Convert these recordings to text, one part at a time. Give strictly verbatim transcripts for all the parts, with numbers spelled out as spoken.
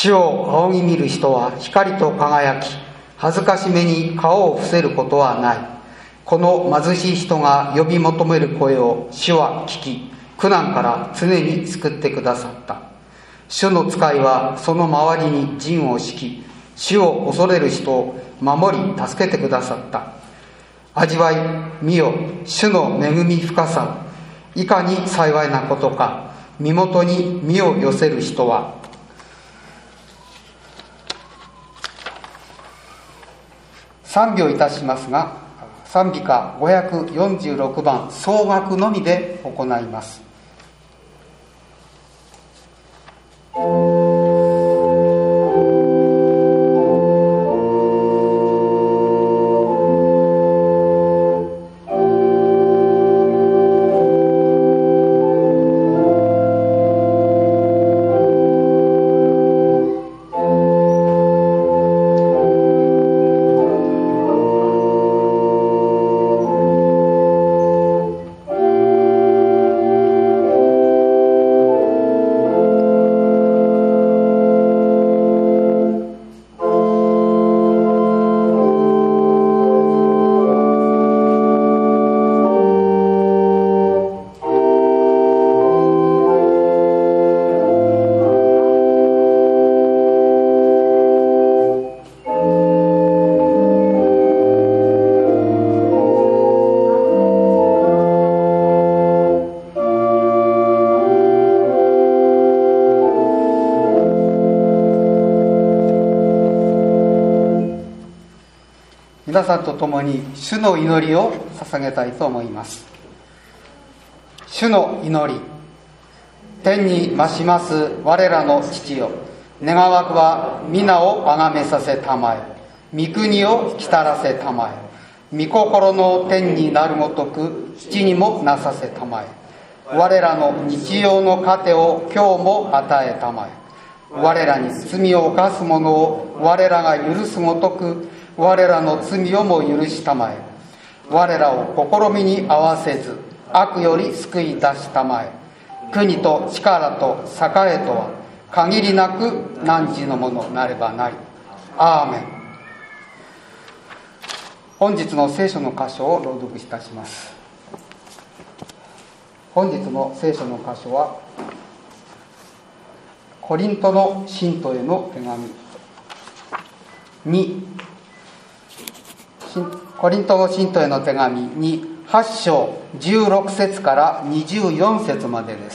主を仰ぎ見る人は光と輝き、恥ずかしめに顔を伏せることはない。この貧しい人が呼び求める声を主は聞き、苦難から常に救ってくださった。主の使いはその周りに陣を敷き、主を恐れる人を守り助けてくださった。味わい見よ、主の恵み深さ、いかに幸いなことか。身元に身を寄せる人は。賛美をいたしますが、賛美歌ごひゃくよんじゅうろくばん総楽のみで行います。皆さんと共に主の祈りを捧げたいと思います。主の祈り。天に増します我らの父よ、願わくは皆をあがめさせたまえ、御国を来たらせたまえ、御心の天になるごとく地にもなさせたまえ。我らの日用の糧を今日も与えたまえ。我らに罪を犯す者を我らが許すごとく我らの罪をも許したまえ。我らを試みに合わせず悪より救い出したまえ。国と力と栄とは限りなく汝のものなればなり。アーメン。本日の聖書の箇所を朗読いたします。本日の聖書の箇所はコリントの信徒への手紙にコリントの信徒への手紙にはち章じゅうろく節からにじゅうよん節までです。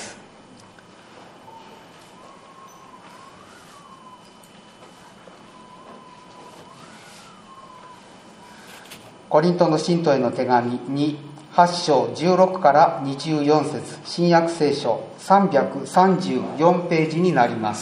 コリントの信徒への手紙にはち章じゅうろくからにじゅうよん節、新約聖書さんびゃくさんじゅうよんページになります。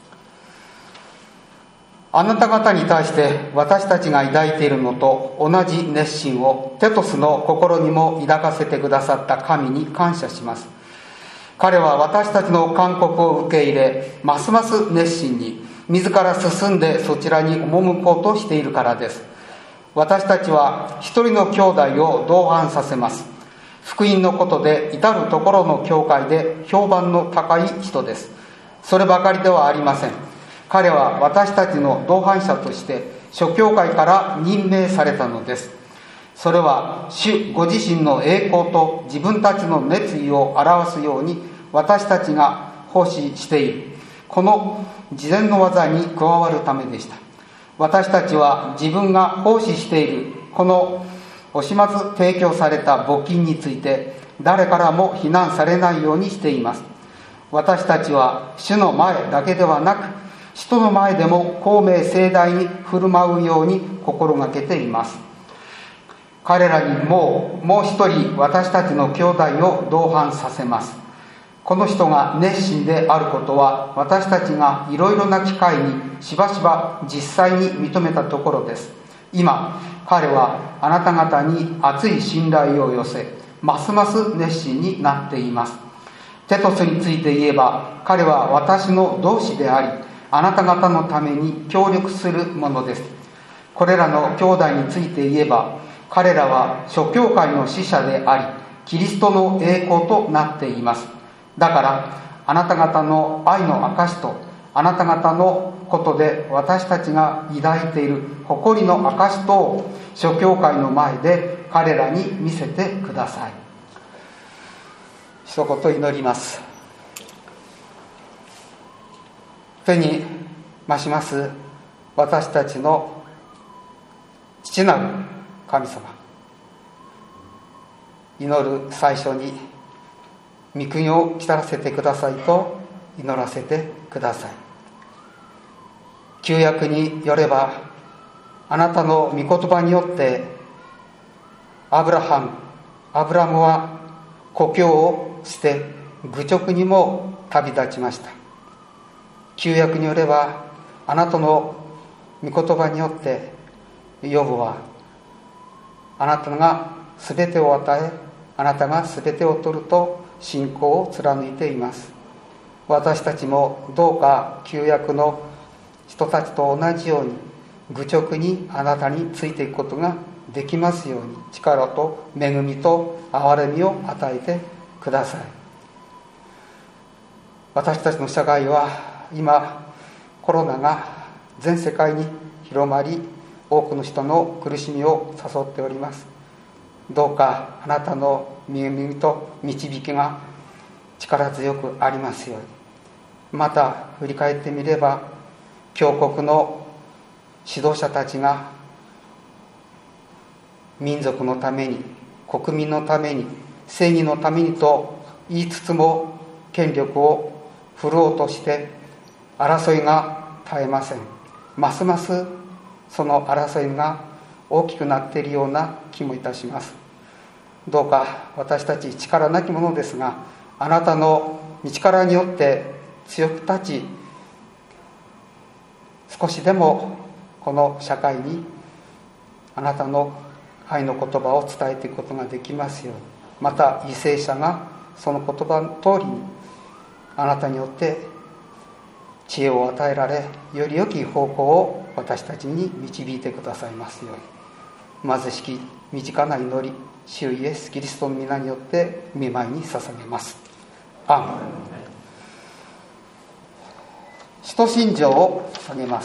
あなた方に対して私たちが抱いているのと同じ熱心をテトスの心にも抱かせてくださった神に感謝します。彼は私たちの勧告を受け入れ、ますます熱心に自ら進んでそちらに赴こうとしているからです。私たちは一人の兄弟を同伴させます。福音のことで至るところの教会で評判の高い人です。そればかりではありません。彼は私たちの同伴者として諸教会から任命されたのです。それは主ご自身の栄光と自分たちの熱意を表すように私たちが奉仕しているこの事前の技に加わるためでした。私たちは自分が奉仕しているこの惜しまず提供された募金について誰からも非難されないようにしています。私たちは主の前だけではなく人の前でも公明正大に振る舞うように心がけています。彼らにもうもう一人私たちの兄弟を同伴させます。この人が熱心であることは私たちがいろいろな機会にしばしば実際に認めたところです。今彼はあなた方に熱い信頼を寄せ、ますます熱心になっています。テトスについて言えば彼は私の同志であり、あなた方のために協力するものです。これらの兄弟について言えば彼らは諸教会の使者であり、キリストの栄光となっています。だからあなた方の愛の証とあなた方のことで私たちが抱いている誇りの証とを諸教会の前で彼らに見せてください。一言祈ります。手に増します私たちの父なる神様、祈る最初に御国を来たらせてくださいと祈らせてください。旧約によればあなたの御言葉によってアブラハムアブラムは故郷を捨て愚直にも旅立ちました。旧約によればあなたの御言葉によってヨブはあなたがすべてを与えあなたがすべてを取ると信仰を貫いています。私たちもどうか旧約の人たちと同じように愚直にあなたについていくことができますように力と恵みと憐れみを与えてください。私たちの社会は今コロナが全世界に広まり多くの人の苦しみを誘っております。どうかあなたの恵みと導きが力強くありますように。また振り返ってみれば教国の指導者たちが民族のために国民のために正義のためにと言いつつも権力を振ろうとして争いが絶えません。ますますその争いが大きくなっているような気もいたします。どうか私たち力なきものですがあなたの御力によって強く立ち少しでもこの社会にあなたの愛の言葉を伝えていくことができますように。また為政者がその言葉の通りにあなたによって知恵を与えられより良き方向を私たちに導いてくださいますように。貧しき身近な祈り主イエスキリストの皆によって御前に捧げます。アーメン。使徒信条を捧げます。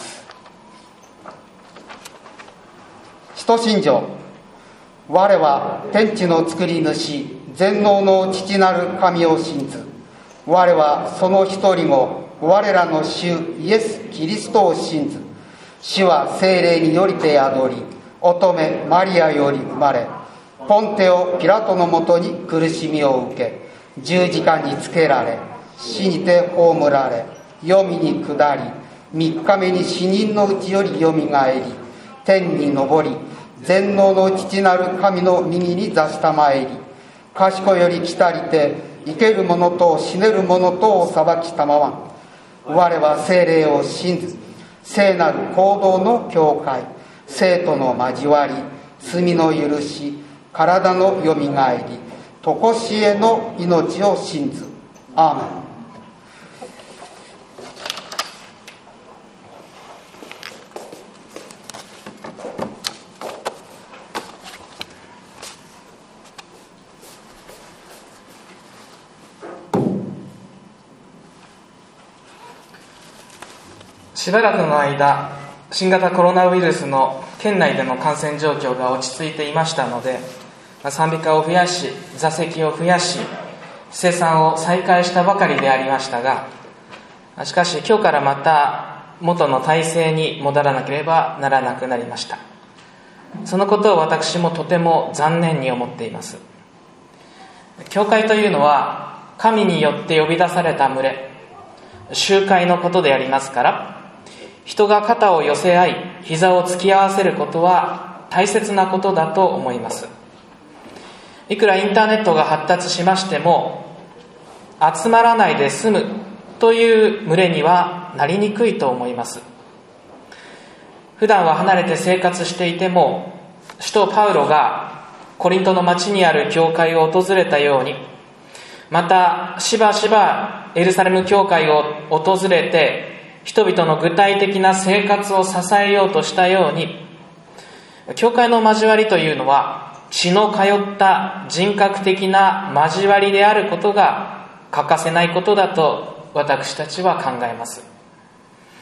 使徒信条。我は天地の作り主全能の父なる神を信ず。我はその一人も我らの主イエス・キリストを信ず。主は聖霊によりて宿り乙女マリアより生まれポンテオ・ピラトのもとに苦しみを受け十字架につけられ死にて葬られ黄泉に下り三日目に死人のうちよりよみがえり天に昇り全能の父なる神の右に座したまえり賢より来たりて生ける者と死ねる者とを裁きたまわん。我は聖霊を信ず聖なる行動の教会生徒の交わり罪の許し体のよみがえりとこしえの命を信ず。アーメン。 しばらくの間新型コロナウイルスの県内での感染状況が落ち着いていましたので賛美歌を増やし座席を増やし生産を再開したばかりでありましたがしかし今日からまた元の体制に戻らなければならなくなりました。そのことを私もとても残念に思っています。教会というのは神によって呼び出された群れ集会のことでありますから人が肩を寄せ合い膝を突き合わせることは大切なことだと思います。いくらインターネットが発達しましても集まらないで済むという群れにはなりにくいと思います。普段は離れて生活していても使徒パウロがコリントの町にある教会を訪れたようにまたしばしばエルサレム教会を訪れて人々の具体的な生活を支えようとしたように教会の交わりというのは血の通った人格的な交わりであることが欠かせないことだと私たちは考えます。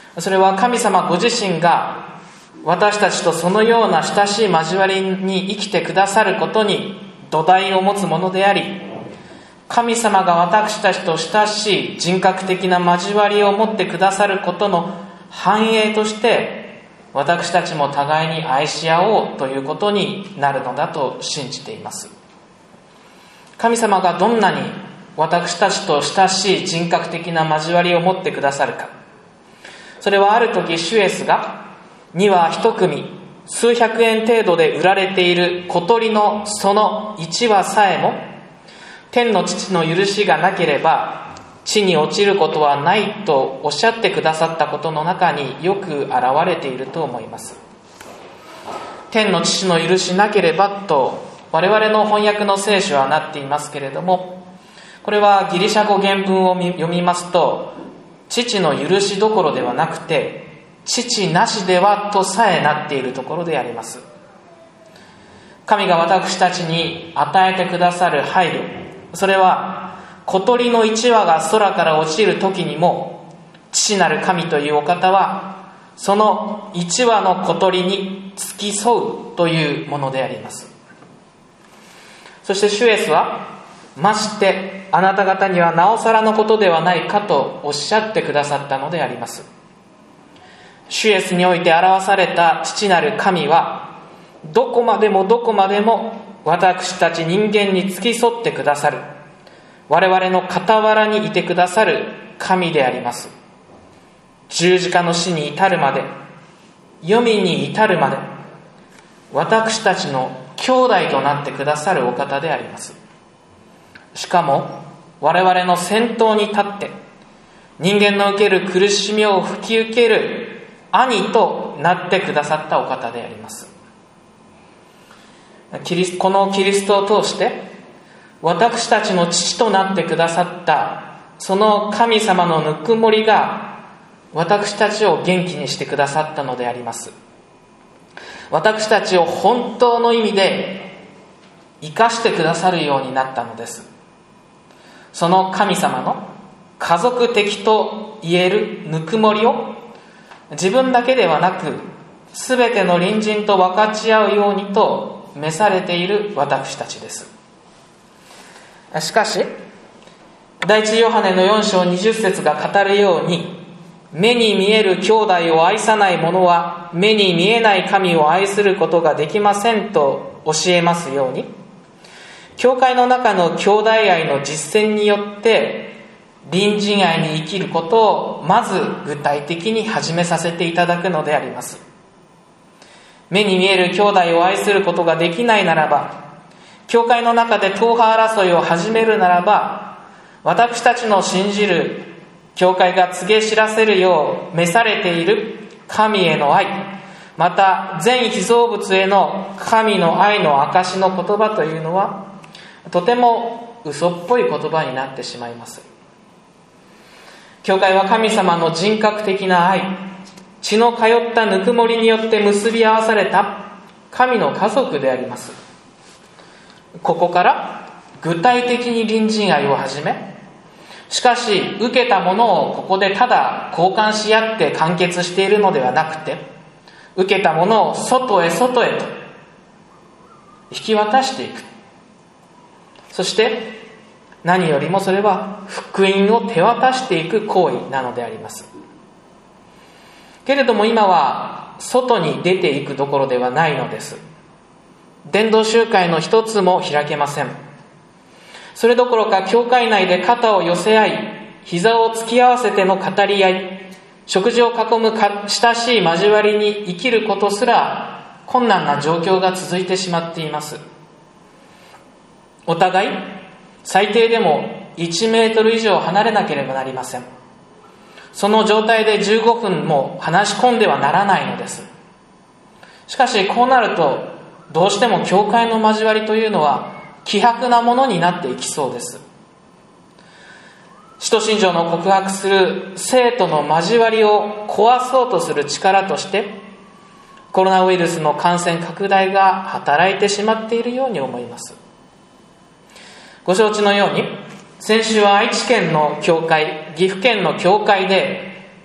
それは神様ご自身が私たちとそのような親しい交わりに生きてくださることに土台を持つものであり、神様が私たちと親しい人格的な交わりを持ってくださることの繁栄として私たちも互いに愛し合おうということになるのだと信じています。神様がどんなに私たちと親しい人格的な交わりを持ってくださるか、それはある時シュエスがに羽一組数百円程度で売られている小鳥のその一羽さえも天の父の許しがなければ地に落ちることはないとおっしゃってくださったことの中によく現れていると思います。天の父の許しなければと我々の翻訳の聖書はなっていますけれども、これはギリシャ語原文を読みますと、父の許しどころではなくて父なしではとさえなっているところであります。神が私たちに与えてくださる配慮、それは小鳥の一羽が空から落ちる時にも父なる神というお方はその一羽の小鳥に付き添うというものであります。そしてシュエスはましてあなた方にはなおさらのことではないかとおっしゃってくださったのであります。シュエスにおいて表された父なる神はどこまでもどこまでも私たち人間に付き添ってくださる、我々の傍らにいてくださる神であります。十字架の死に至るまで、黄泉に至るまで私たちの兄弟となってくださるお方であります。しかも我々の先頭に立って人間の受ける苦しみを引き受ける兄となってくださったお方であります。キリスこのキリストを通して私たちの父となってくださったその神様のぬくもりが私たちを元気にしてくださったのであります。私たちを本当の意味で生かしてくださるようになったのです。その神様の家族的と言えるぬくもりを自分だけではなく全ての隣人と分かち合うようにと召されている私たちです。しかし第一ヨハネのよん章にじゅっ節が語るように、目に見える兄弟を愛さない者は目に見えない神を愛することができませんと教えますように、教会の中の兄弟愛の実践によって隣人愛に生きることをまず具体的に始めさせていただくのであります。目に見える兄弟を愛することができないならば、教会の中で党派争いを始めるならば、私たちの信じる教会が告げ知らせるよう召されている神への愛、また全被造物への神の愛の証の言葉というのはとても嘘っぽい言葉になってしまいます。教会は神様の人格的な愛、血の通ったぬくもりによって結び合わされた神の家族であります。ここから具体的に隣人愛を始め、しかし受けたものをここでただ交換し合って完結しているのではなくて、受けたものを外へ外へと引き渡していく。そして何よりもそれは福音を手渡していく行為なのであります。けれども今は外に出ていくどころではないのです。伝道集会の一つも開けません。それどころか教会内で肩を寄せ合い、膝を突き合わせての語り合い、食事を囲む親しい交わりに生きることすら困難な状況が続いてしまっています。お互い最低でもいちメートル以上離れなければなりません。その状態でじゅうごふんも話し込んではならないのです。しかしこうなるとどうしても教会の交わりというのは希薄なものになっていきそうです。使徒信条の告白する生徒の交わりを壊そうとする力としてコロナウイルスの感染拡大が働いてしまっているように思います。ご承知のように先週は愛知県の教会、岐阜県の教会で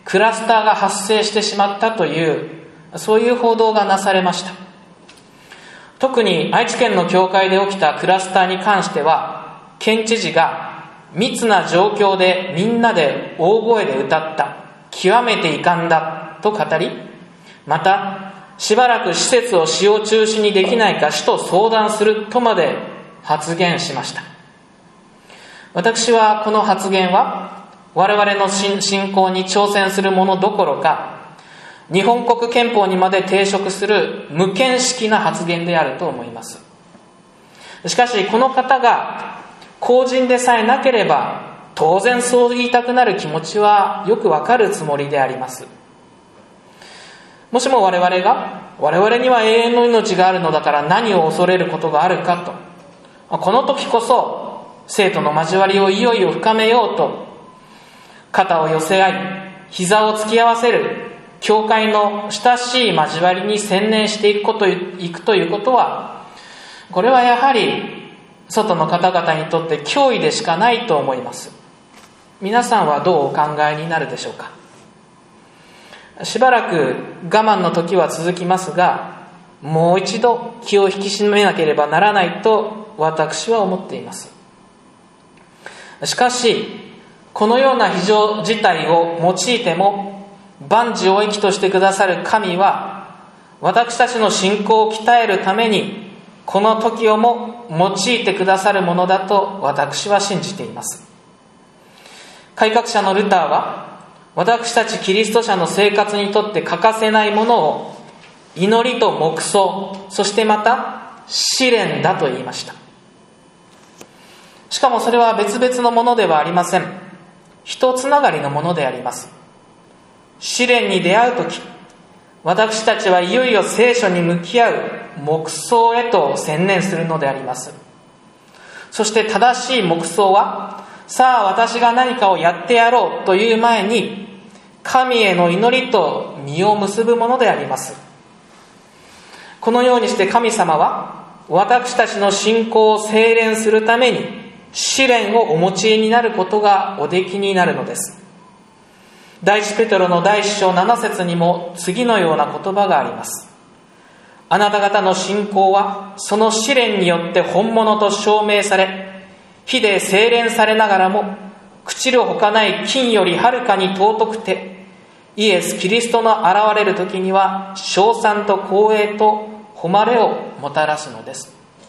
クラスターが発生してしまったというそういう報道がなされました。特に愛知県の教会で起きたクラスターに関しては、県知事が密な状況でみんなで大声で歌った、極めて遺憾だと語り、またしばらく施設を使用中止にできないか市と相談するとまで発言しました。私はこの発言は我々の信仰に挑戦するものどころか、日本国憲法にまで抵触する無見識な発言であると思います。しかしこの方が公人でさえなければ当然そう言いたくなる気持ちはよくわかるつもりであります。もしも我々が我々には永遠の命があるのだから何を恐れることがあるかと、この時こそ生徒の交わりをいよいよ深めようと肩を寄せ合い膝を突き合わせる教会の親しい交わりに専念していくこといくということは、これはやはり外の方々にとって脅威でしかないと思います。皆さんはどうお考えになるでしょうか。しばらく我慢の時は続きますが、もう一度気を引き締めなければならないと私は思っています。しかしこのような非常事態を用いても万事を益としてくださる神は、私たちの信仰を鍛えるためにこの時をも用いてくださるものだと私は信じています。改革者のルターは、私たちキリスト者の生活にとって欠かせないものを祈りと黙想、そしてまた試練だと言いました。しかもそれは別々のものではありません。一つながりのものであります。試練に出会うとき、私たちはいよいよ聖書に向き合う黙想へと専念するのであります。そして正しい黙想は、さあ私が何かをやってやろうという前に神への祈りと実を結ぶものであります。このようにして神様は私たちの信仰を精錬するために試練をお持ちになることがおできになるのです。第一ペテロの第一章七節にも次のような言葉があります。あなた方の信仰はその試練によって本物と証明され、火で精錬されながらも朽ちるほかない金よりはるかに尊くて、イエス・キリストの現れる時には称賛と光栄と誉れをもたらすのです。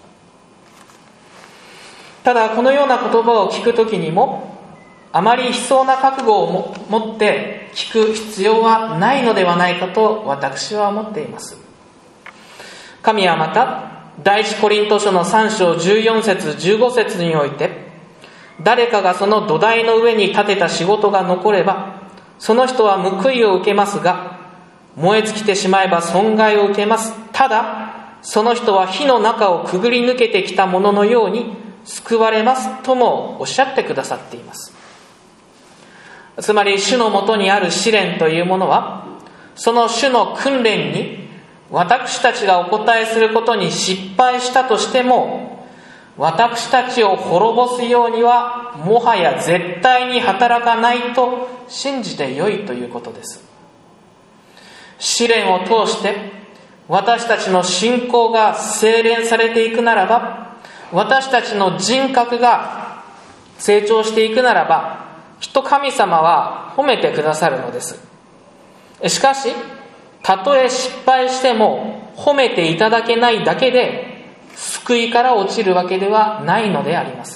ただこのような言葉を聞く時にも、あまり悲壮な覚悟を持って聞く必要はないのではないかと私は思っています。神はまた第一コリント書のさん章じゅうよん節じゅうご節において、誰かがその土台の上に立てた仕事が残ればその人は報いを受けますが、燃え尽きてしまえば損害を受けます。ただその人は火の中をくぐり抜けてきたもののように救われますともおっしゃってくださっています。つまり主のもとにある試練というものは、その主の訓練に私たちがお答えすることに失敗したとしても、私たちを滅ぼすようにはもはや絶対に働かないと信じてよいということです。試練を通して私たちの信仰が精錬されていくならば、私たちの人格が成長していくならば、きっと神様は褒めてくださるのです。しかし、たとえ失敗しても褒めていただけないだけで救いから落ちるわけではないのであります。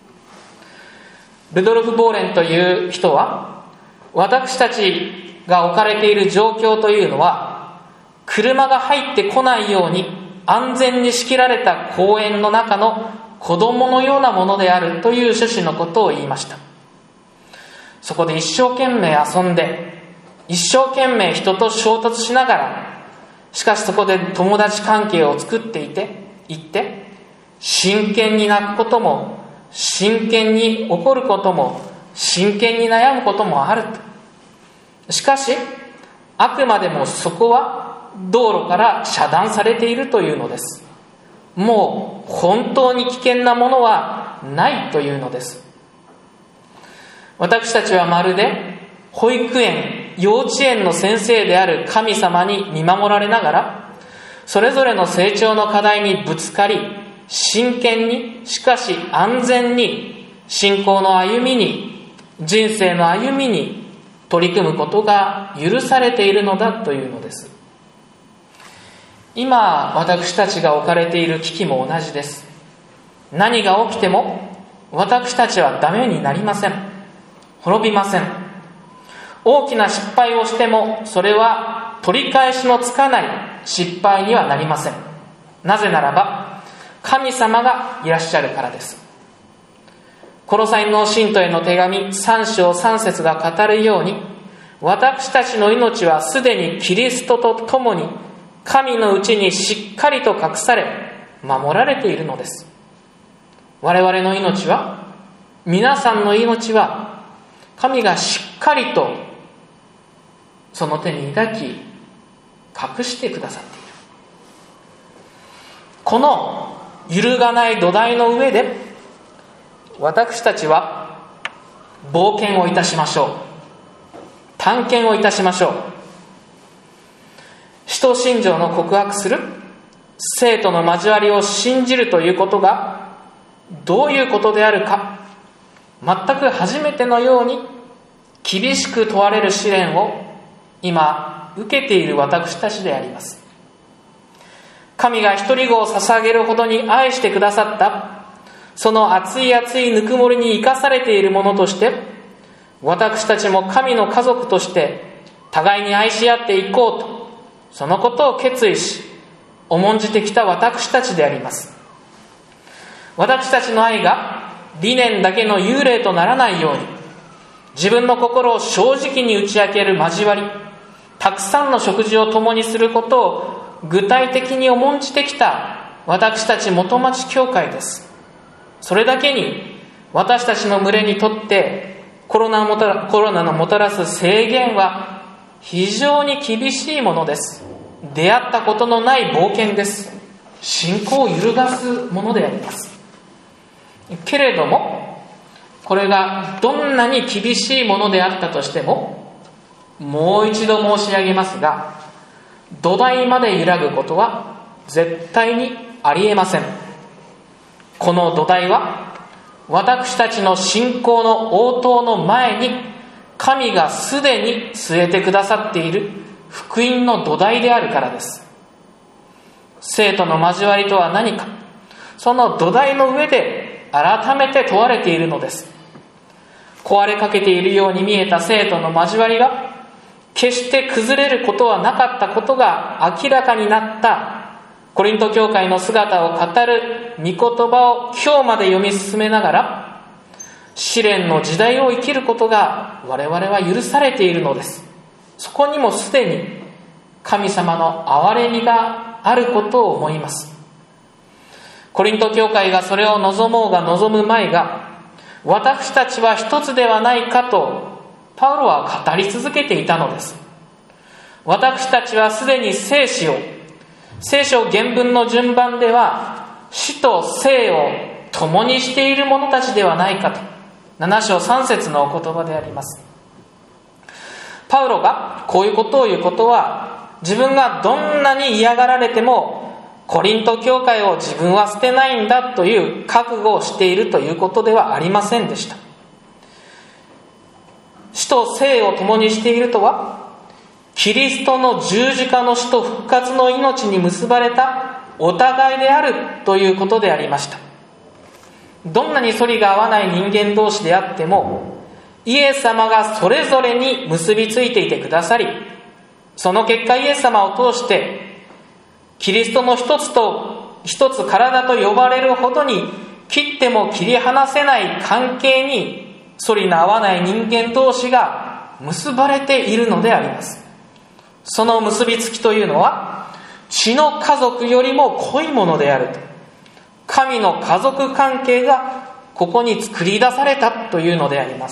ルドルフ・ボーレンという人は、私たちが置かれている状況というのは、車が入ってこないように安全に仕切られた公園の中の子供のようなものであるという趣旨のことを言いました。そこで一生懸命遊んで、一生懸命人と衝突しながら、しかしそこで友達関係を作っていて、いって、真剣に泣くことも、真剣に怒ることも、真剣に悩むこともあると。しかし、あくまでもそこは道路から遮断されているというのです。もう本当に危険なものはないというのです。私たちはまるで保育園、 幼稚園の先生である神様に見守られながら、それぞれの成長の課題にぶつかり、真剣に、しかし安全に、信仰の歩みに、人生の歩みに取り組むことが許されているのだというのです。今私たちが置かれている危機も同じです。何が起きても私たちはダメになりません。滅びません。大きな失敗をしてもそれは取り返しのつかない失敗にはなりません。なぜならば神様がいらっしゃるからです。コロサイの信徒への手紙さん章さん節が語るように、私たちの命はすでにキリストと共に神のうちにしっかりと隠され守られているのです。我々の命は、皆さんの命は神がしっかりとその手に抱き隠してくださっている。この揺るがない土台の上で私たちは冒険をいたしましょう。探検をいたしましょう。使徒信条の告白する生徒の交わりを信じるということがどういうことであるか、全く初めてのように厳しく問われる試練を今受けている私たちであります。神が一人子を捧げるほどに愛してくださったその熱い熱いぬくもりに生かされているものとして、私たちも神の家族として互いに愛し合っていこうと、そのことを決意し重んじてきた私たちであります。私たちの愛が理念だけの幽霊とならないように、自分の心を正直に打ち明ける交わり、たくさんの食事を共にすることを具体的に重んじてきた私たち元町教会です。それだけに私たちの群れにとってコロナをもたら、コロナのもたらす制限は非常に厳しいものです。出会ったことのない冒険です。信仰を揺るがすものであります。けれどもこれがどんなに厳しいものであったとしても、もう一度申し上げますが、土台まで揺らぐことは絶対にありえません。この土台は私たちの信仰の応答の前に神がすでに据えてくださっている福音の土台であるからです。生徒の交わりとは何か、その土台の上で改めて問われているのです。壊れかけているように見えた生徒の交わりが決して崩れることはなかったことが明らかになったコリント教会の姿を語る御言葉を今日まで読み進めながら、試練の時代を生きることが我々は許されているのです。そこにもすでに神様の憐れみがあることを思います。コリント教会がそれを望もうが望むまいが、私たちは一つではないかとパウロは語り続けていたのです。私たちはすでに生死を、聖書原文の順番では死と生を共にしている者たちではないかと、なな章さん節のお言葉であります。パウロがこういうことを言うことは、自分がどんなに嫌がられてもコリント教会を自分は捨てないんだという覚悟をしているということではありませんでした。死と生を共にしているとは、キリストの十字架の死と復活の命に結ばれたお互いであるということでありました。どんなに反りが合わない人間同士であっても、イエス様がそれぞれに結びついていてくださり、その結果イエス様を通してキリストの一つと一つ体と呼ばれるほどに切っても切り離せない関係に反りの合わない人間同士が結ばれているのであります。その結びつきというのは血の家族よりも濃いものであると、神の家族関係がここに作り出されたというのであります。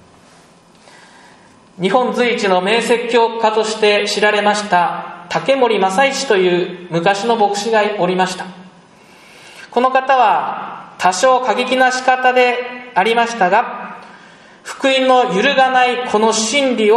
日本随一の名説教家として知られました竹森正一という昔の牧師がおりました。この方は多少過激な仕方でありましたが、福音の揺るがないこの真理を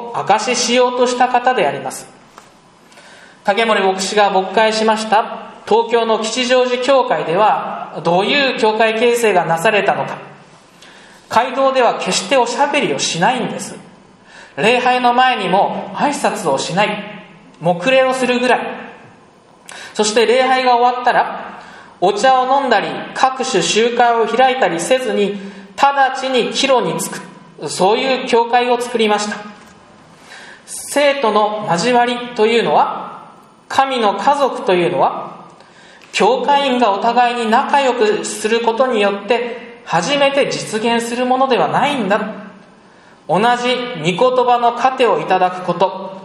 を証ししようとした方であります。影森牧師が牧会しました東京の吉祥寺教会ではどういう教会形成がなされたのか。会堂では決しておしゃべりをしないんです。礼拝の前にも挨拶をしない、黙礼をするぐらい。そして礼拝が終わったらお茶を飲んだり各種集会を開いたりせずに直ちに帰路に着く、そういう教会を作りました。生徒の交わりというのは、神の家族というのは、教会員がお互いに仲良くすることによって初めて実現するものではないんだ。同じ御言葉の糧をいただくこと、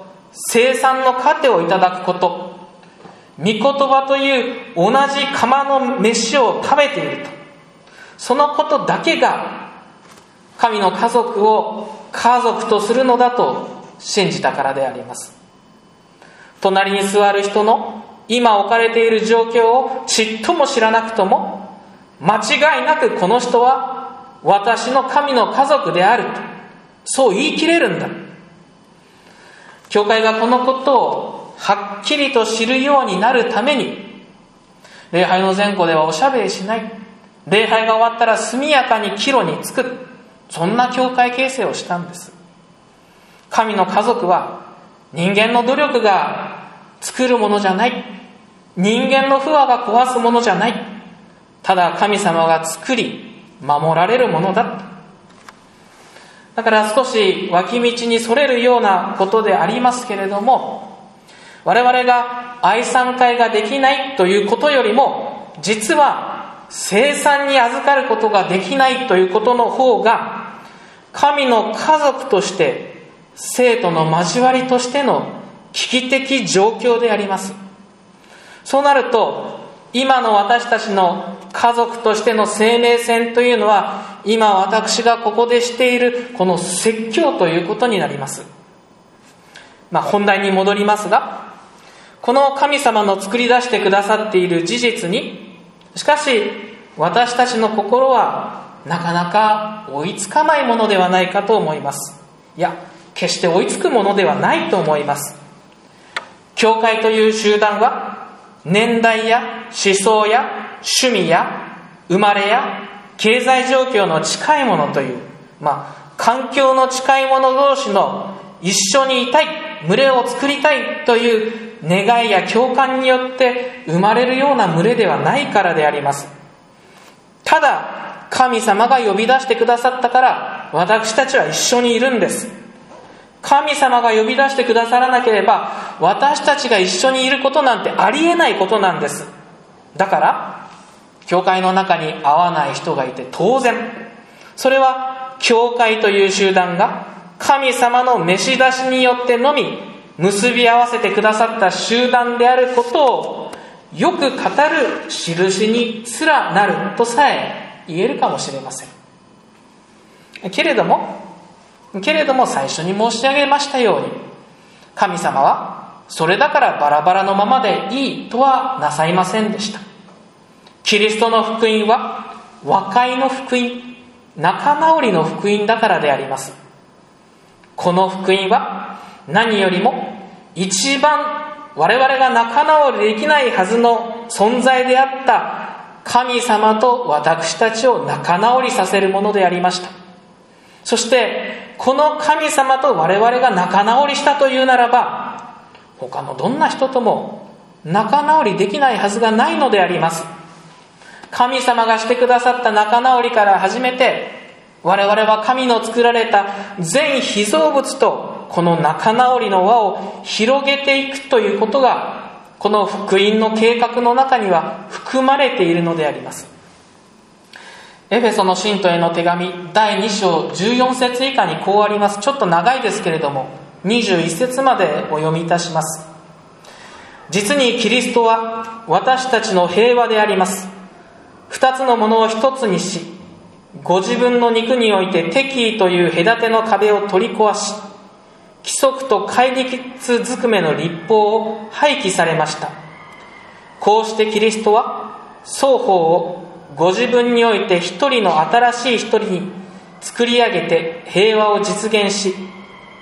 聖餐の糧をいただくこと、御言葉という同じ釜の飯を食べていると、そのことだけが神の家族を家族とするのだと信じたからであります。隣に座る人の今置かれている状況をちっとも知らなくとも、間違いなくこの人は私の神の家族であると、そう言い切れるんだ。教会がこのことをはっきりと知るようになるために、礼拝の前後ではおしゃべりしない、礼拝が終わったら速やかに帰路に着く、そんな教会形成をしたんです。神の家族は人間の努力が作るものじゃない、人間の不和が壊すものじゃない、ただ神様が作り守られるものだ。だから少し脇道にそれるようなことでありますけれども、我々が愛賛会ができないということよりも、実は聖餐に預かることができないということの方が、神の家族として生徒の交わりとしての危機的状況であります。そうなると、今の私たちの家族としての生命線というのは、今私がここでしているこの説教ということになります。まあ本題に戻りますが、この神様の作り出してくださっている事実に、しかし私たちの心はなかなか追いつかないものではないかと思います。いや、決して追いつくものではないと思います。教会という集団は年代や思想や趣味や生まれや経済状況の近いものという、まあ環境の近い者同士の一緒にいたい、群れを作りたいという願いや共感によって生まれるような群れではないからであります。ただ神様が呼び出してくださったから私たちは一緒にいるんです。神様が呼び出してくださらなければ私たちが一緒にいることなんてありえないことなんです。だから教会の中に合わない人がいて当然、それは教会という集団が神様の召し出しによってのみ結び合わせてくださった集団であることをよく語る印にすらなるとさえ言えるかもしれません。けれどもけれども最初に申し上げましたように、神様はそれだからバラバラのままでいいとはなさいませんでした。キリストの福音は和解の福音、仲直りの福音だからであります。この福音は何よりも一番我々が仲直りできないはずの存在であった神様と私たちを仲直りさせるものでありました。そしてこの神様と我々が仲直りしたというならば、他のどんな人とも仲直りできないはずがないのであります。神様がしてくださった仲直りから始めて、我々は神の作られた全被造物とこの仲直りの輪を広げていくということが、この福音の計画の中には含まれているのであります。エフェソの信徒への手紙だいに章じゅうよん節以下にこうあります。ちょっと長いですけれどもにじゅういち節までお読みいたします。実にキリストは私たちの平和であります。二つのものを一つにし、ご自分の肉において敵意という隔ての壁を取り壊し、規則と戒律ずくめの律法を廃棄されました。こうしてキリストは双方をご自分において一人の新しい一人に作り上げて平和を実現し、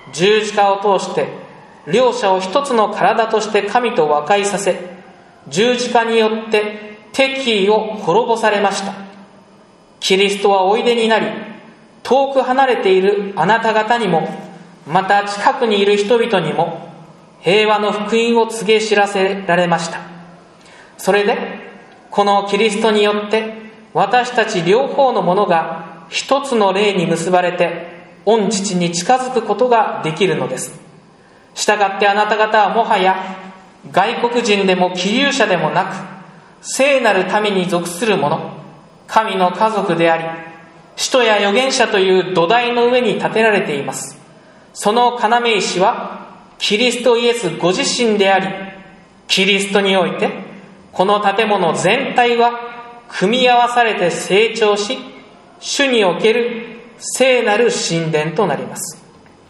十字架を通して両者を一つの体として神と和解させ、十字架によって敵意を滅ぼされました。キリストはおいでになり、遠く離れているあなた方にも、また近くにいる人々にも平和の福音を告げ知らせられました。それでこのキリストによって私たち両方のものが一つの霊に結ばれて御父に近づくことができるのです。したがってあなた方はもはや外国人でも寄留者でもなく、聖なる民に属する者、神の家族であり、使徒や預言者という土台の上に建てられています。その要石はキリストイエスご自身であり、キリストにおいてこの建物全体は組み合わされて成長し、主における聖なる神殿となります。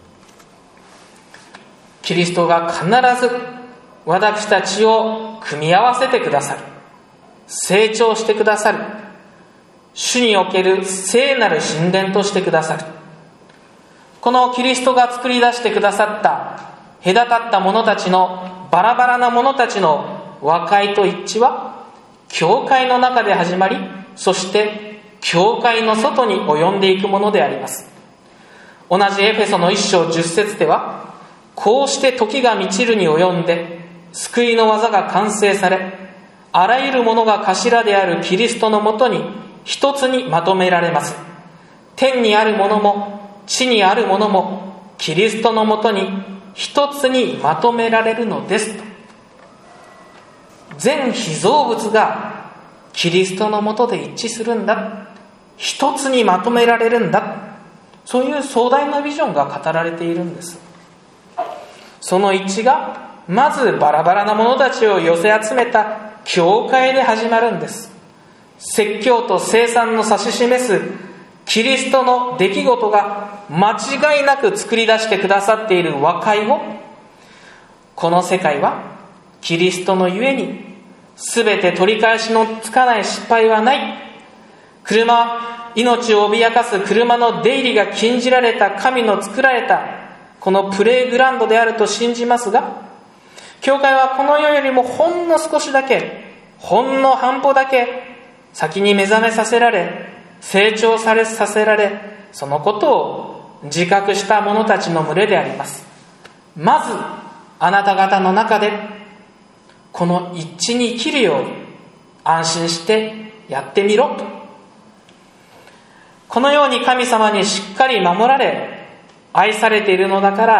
キリストが必ず私たちを組み合わせてくださる、成長してくださる、主における聖なる神殿としてくださる。このキリストが作り出してくださった隔たった者たちのバラバラな者たちの和解と一致は教会の中で始まり、そして教会の外に及んでいくものであります。同じエフェソの一章十節では、こうして時が満ちるに及んで救いの技が完成され、あらゆるものが頭であるキリストのもとに一つにまとめられます。天にあるものも地にあるものもキリストのもとに一つにまとめられるのですと。全被造物がキリストのもとで一致するんだ、一つにまとめられるんだ、そういう壮大なビジョンが語られているんです。その一致がまずバラバラな者たちを寄せ集めた教会で始まるんです。説教と聖餐の指し示すキリストの出来事が間違いなく作り出してくださっている和解を、この世界はキリストのゆえに全て取り返しのつかない失敗はない。車、命を脅かす車の出入りが禁じられた神の作られたこのプレイグラウンドであると信じますが、教会はこの世よりもほんの少しだけ、ほんの半歩だけ先に目覚めさせられ、成長されさせられ、そのことを自覚した者たちの群れであります。まずあなた方の中でこの一致に生きるように安心してやってみろと。このように神様にしっかり守られ愛されているのだから、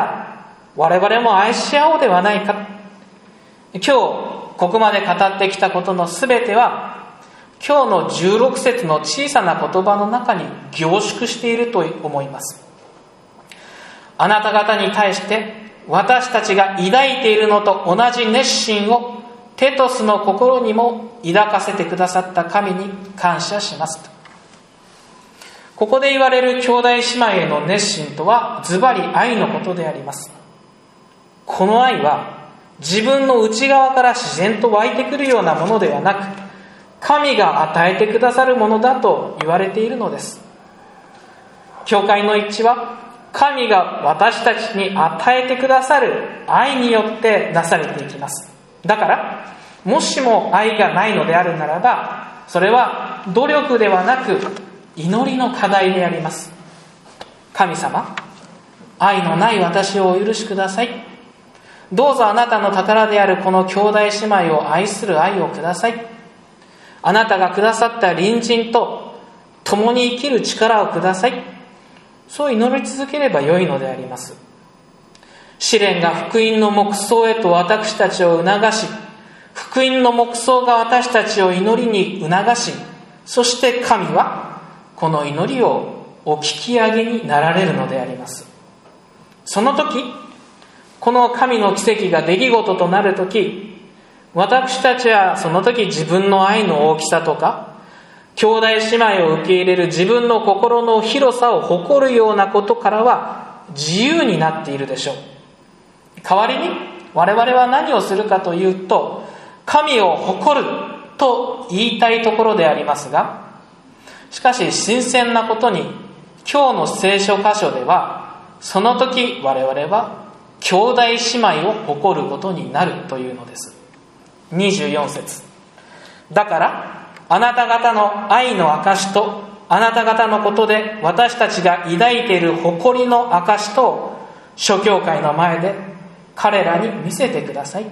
我々も愛し合おうではないか。今日ここまで語ってきたことのすべては、今日のじゅうろく節の小さな言葉の中に凝縮していると思います。あなた方に対して私たちが抱いているのと同じ熱心をテトスの心にも抱かせてくださった神に感謝しますと。ここで言われる兄弟姉妹への熱心とはズバリ愛のことであります。この愛は自分の内側から自然と湧いてくるようなものではなく、神が与えてくださるものだと言われているのです。教会の一致は神が私たちに与えてくださる愛によってなされていきます。だからもしも愛がないのであるならば、それは努力ではなく祈りの課題であります。神様、愛のない私をお許しください。どうぞあなたの宝であるこの兄弟姉妹を愛する愛をください。あなたがくださった隣人と共に生きる力をください。そう祈り続ければよいのであります。試練が福音の黙想へと私たちを促し、福音の黙想が私たちを祈りに促し、そして神はこの祈りをお聞き上げになられるのであります。その時、この神の奇跡が出来事となる時、私たちはその時自分の愛の大きさとか、兄弟姉妹を受け入れる自分の心の広さを誇るようなことからは自由になっているでしょう。代わりに我々は何をするかというと、神を誇ると言いたいところでありますが、しかし新鮮なことに今日の聖書箇所ではその時我々は兄弟姉妹を誇ることになるというのです。にじゅうよん節、だからあなた方の愛の証とあなた方のことで私たちが抱いている誇りの証と諸教会の前で彼らに見せてください。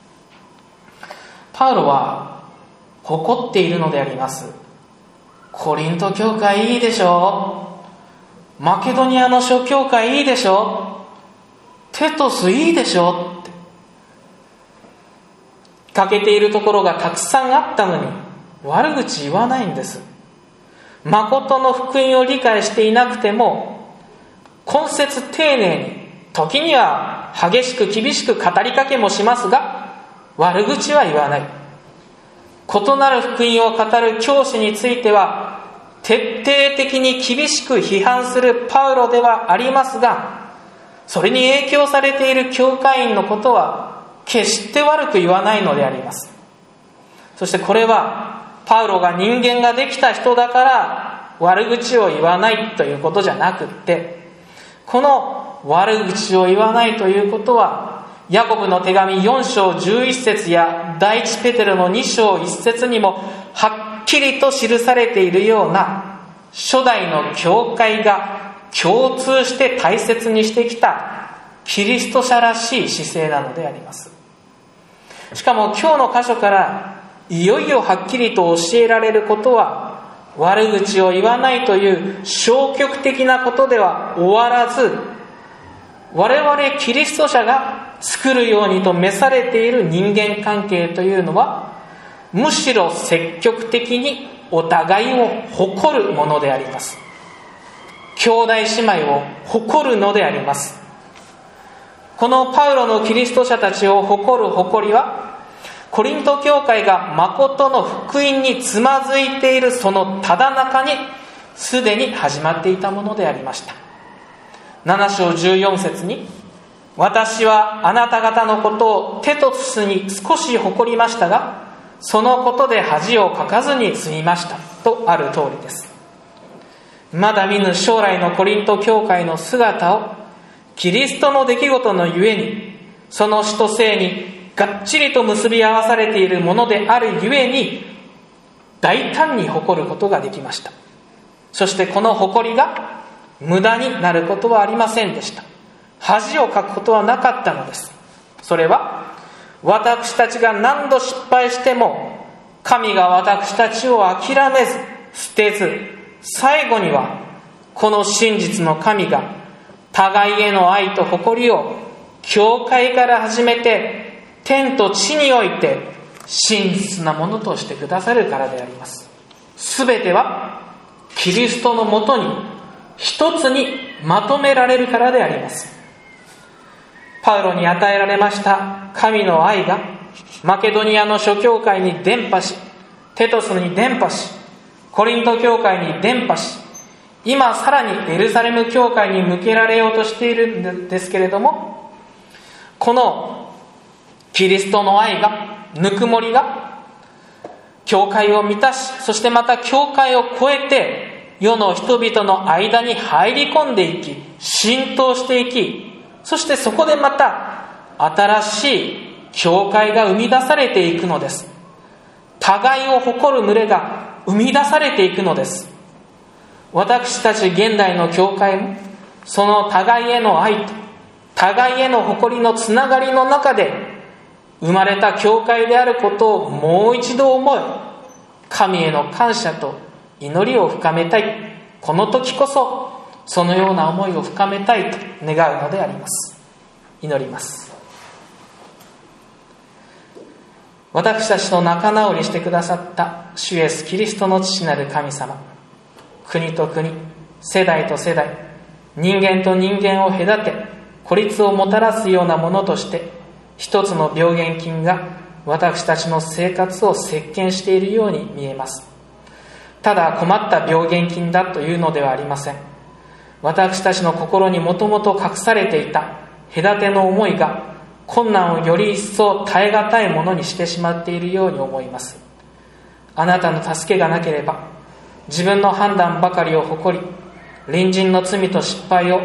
パウロは誇っているのであります。コリント教会いいでしょう、マケドニアの諸教会いいでしょう、テトスいいでしょって、欠けているところがたくさんあったのに悪口言わないんです。誠の福音を理解していなくても懇切丁寧に、時には激しく厳しく語りかけもしますが悪口は言わない。異なる福音を語る教師については徹底的に厳しく批判するパウロではありますが、それに影響されている教会員のことは決して悪く言わないのであります。そしてこれはパウロが人間ができた人だから悪口を言わないということじゃなくって、この悪口を言わないということはヤコブの手紙よん章じゅういち節や第一ペテロのに章いち節にもはっきりと記されているような初代の教会が共通して大切にしてきたキリスト者らしい姿勢なのであります。しかも今日の箇所からいよいよはっきりと教えられることは、悪口を言わないという消極的なことでは終わらず、我々キリスト者が作るようにと召されている人間関係というのは、むしろ積極的にお互いを誇るものであります。兄弟姉妹を誇るのであります。このパウロのキリスト者たちを誇る誇りは、コリント教会が誠の福音につまずいているそのただ中にすでに始まっていたものでありました。なな章じゅうよん節に、私はあなた方のことをテトスに少し誇りましたが、そのことで恥をかかずに済みましたとある通りです。まだ見ぬ将来のコリント教会の姿をキリストの出来事のゆえに、その使徒性にがっちりと結び合わされているものであるゆえに、大胆に誇ることができました。そしてこの誇りが無駄になることはありませんでした。恥をかくことはなかったのです。それは私たちが何度失敗しても、神が私たちを諦めず捨てず、最後にはこの真実の神が互いへの愛と誇りを教会から始めて天と地において真実なものとしてくださるからであります。すべてはキリストのもとに一つにまとめられるからであります。パウロに与えられました神の愛がマケドニアの諸教会に伝播し、テトスに伝播し、コリント教会に伝播し、今さらにエルサレム教会に向けられようとしているんですけれども、このキリストの愛が、ぬくもりが教会を満たし、そしてまた教会を超えて世の人々の間に入り込んでいき、浸透していき、そしてそこでまた新しい教会が生み出されていくのです。互いを誇る群れが生み出されていくのです。私たち現代の教会もその互いへの愛と互いへの誇りのつながりの中で生まれた教会であることをもう一度思い、神への感謝と祈りを深めたい。この時こそそのような思いを深めたいと願うのであります。祈ります。私たちと仲直りしてくださった主イエスキリストの父なる神様、国と国、世代と世代、人間と人間を隔て孤立をもたらすようなものとして一つの病原菌が私たちの生活を席巻しているように見えます。ただ困った病原菌だというのではありません。私たちの心にもともと隠されていた隔ての思いが困難をより一層耐え難いものにしてしまっているように思います。あなたの助けがなければ自分の判断ばかりを誇り、隣人の罪と失敗を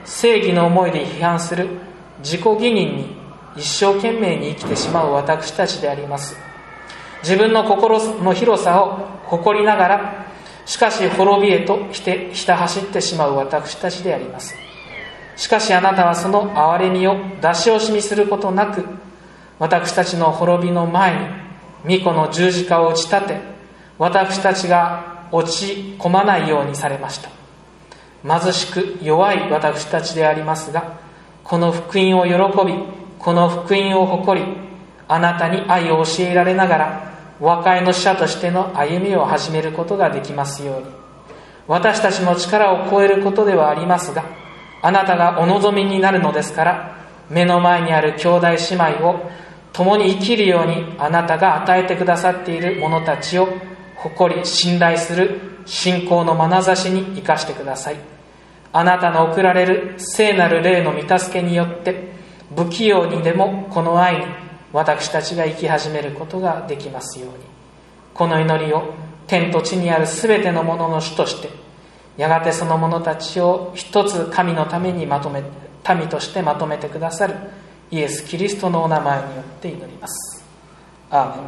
正義の思いで批判する自己義認に一生懸命に生きてしまう私たちであります。自分の心の広さを誇りながら、しかし滅びへとひてひた走ってしまう私たちであります。しかしあなたはその憐れみを出し惜しみすることなく、私たちの滅びの前に御子の十字架を打ち立て、私たちが落ち込まないようにされました。貧しく弱い私たちでありますが、この福音を喜び、この福音を誇り、あなたに愛を教えられながら和解の使者としての歩みを始めることができますように。私たちの力を超えることではありますが、あなたがお望みになるのですから、目の前にある兄弟姉妹を共に生きるようにあなたが与えてくださっている者たちを誇り信頼する信仰の眼差しに生かしてください。あなたの送られる聖なる霊の御助けによって、不器用にでもこの愛に私たちが生き始めることができますように。この祈りを天と地にあるすべてのものの主として、やがてその者たちを一つ神のためにまとめ、民としてまとめてくださるイエス・キリストのお名前によって祈ります。アーメン。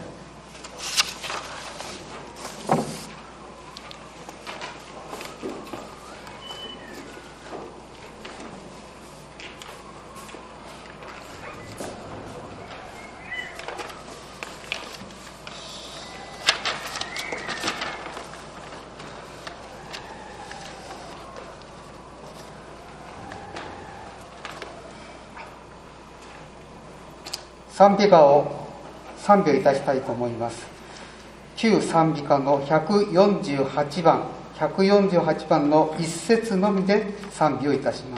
賛美歌を賛美いたしたいと思います。旧賛美歌のひゃくよんじゅうはちばん、ひゃくよんじゅうはちばんの一節のみで賛美をいたします。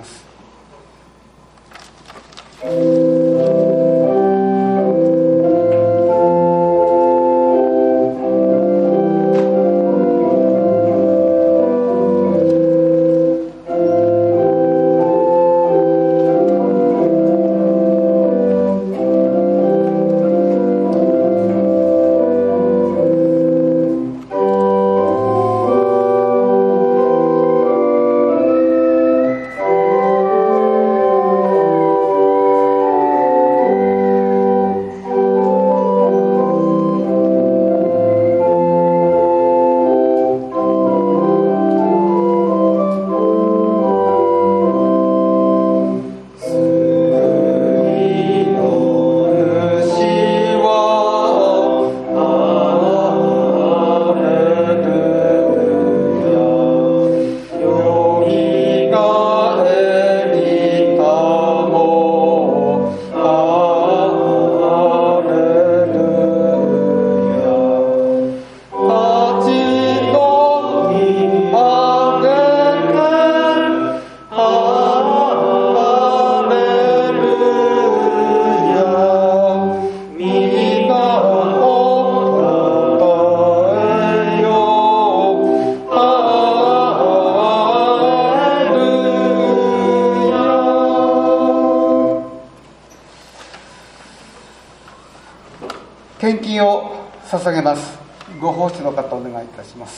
献金を捧げます。ご奉仕の方お願いいたします。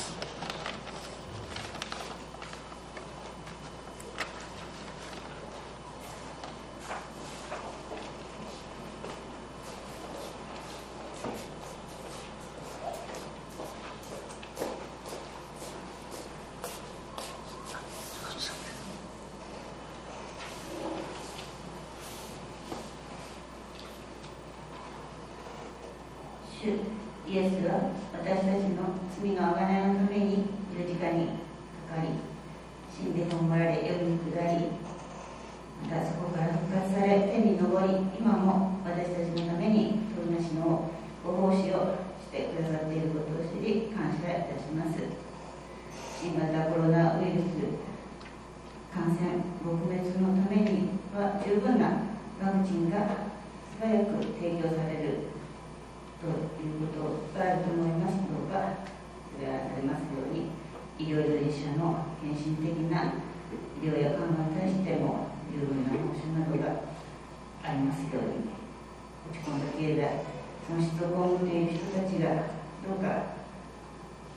イエスは私たちの罪の贖いのために十字架にかかり、死んで葬られ、世に下り、またそこから復活され、天に昇り、今も私たちのために取りなしのご奉仕をしてくださっていることを知り、感謝いたします。新型コロナウイルス感染撲滅のためには十分なワクチンが素早く提供されるということがあると思います。どうかそれがされますように、医療従事者の献身的な医療や看護に対しても十分な報酬などがありますように、落ち込んだ経済損失を被っている人たちがどうか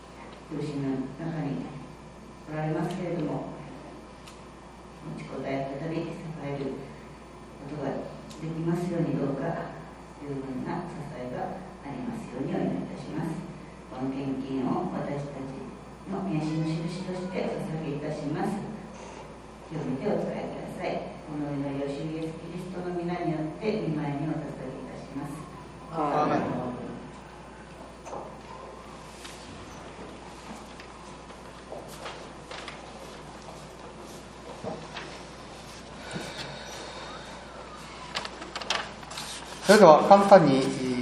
苦しみの中におられますけれども、持ちこたえ読みてお伝えください。この祈りを主イエスキリストの皆によって御前にお捧げいたします。 アーメン。それでは簡単に、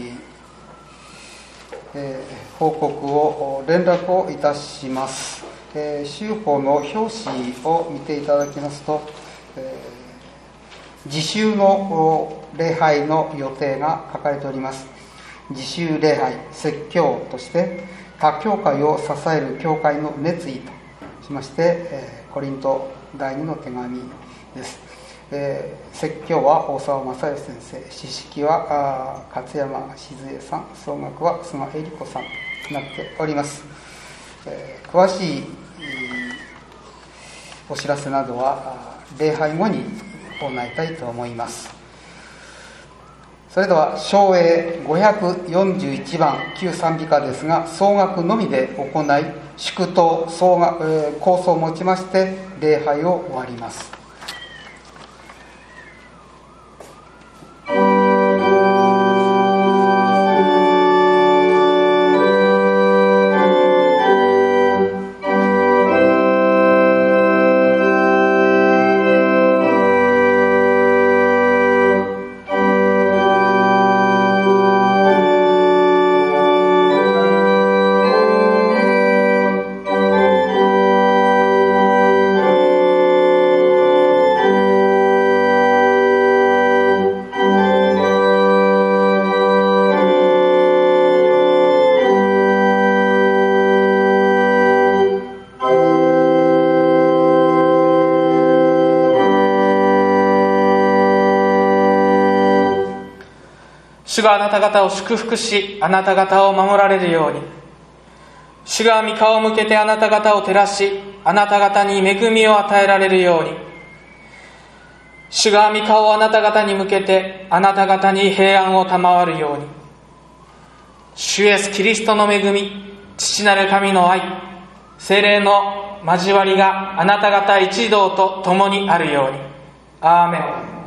えー、報告を連絡をいたします。えー、週報の表紙を見ていただきますと、えー、自習の礼拝の予定が書かれております。自習礼拝説教として他教会を支える教会の熱意としまして、えー、コリント第二の手紙です。えー、説教は大沢正義先生、詩式は勝山静江さん、総額は菅恵理子さんとなっております。えー、詳しいお知らせなどは礼拝後に行いたいと思います。それでは唱詠ごひゃくよんじゅういちばん旧賛美歌ですが、総額のみで行い、祝祷総額、えー、構想をもちまして礼拝を終わります。 主があなた方を祝福し、あなた方を守られるように。主が御顔を向けてあなた方を照らし、あなた方に恵みを与えられるように。主が御顔をあなた方に向けて、あなた方に平安を賜るように。主イエスキリストの恵み、父なる神の愛、聖霊の交わりがあなた方一同と共にあるように。アーメン。